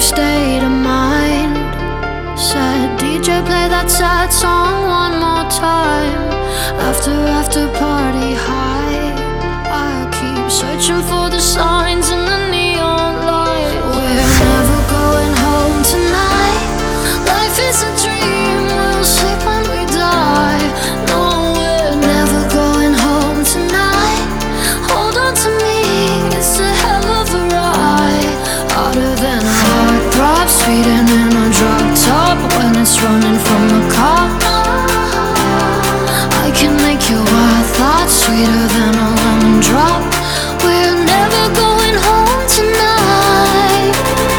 state of mind. Said DJ play that sad song one more time. After party high, I keep searching for the signs in the neon light. We're never going home tonight. Life is a dream, we'll sleep when we die. No, we're never going home tonight. Hold on to me, it's a hell of a ride. Harder than a heartthrob, speeding in a drug top when it's running from the cop. I can make your wild thoughts sweeter than a lemon drop. We're never going home tonight.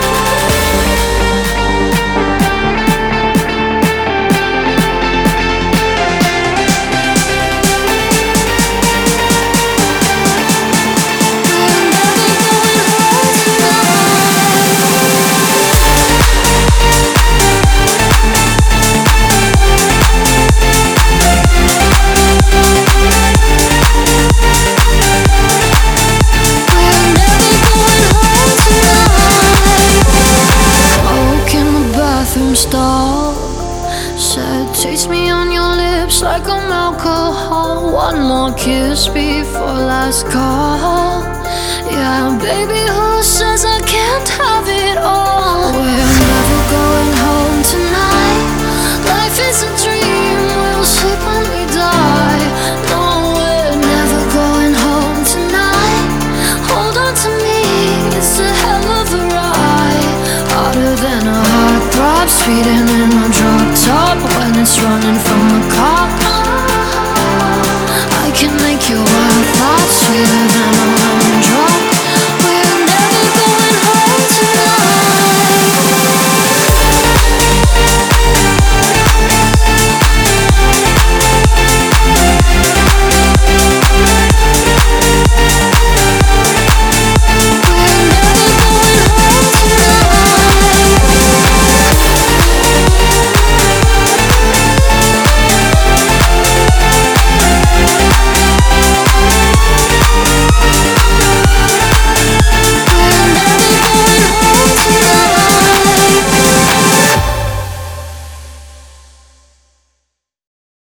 Stall said, taste me on your lips like I'm alcohol. One more kiss before last call. Yeah, baby, who says I can't have it all? We're never going home tonight. Life is a dream, we'll sleep when we die. No, we're never going home tonight. Hold on to me, it's a hell of a ride. Harder than a heartthrob, speeding in a drug top when it's running from the cop. I can make your wild thoughts sweeter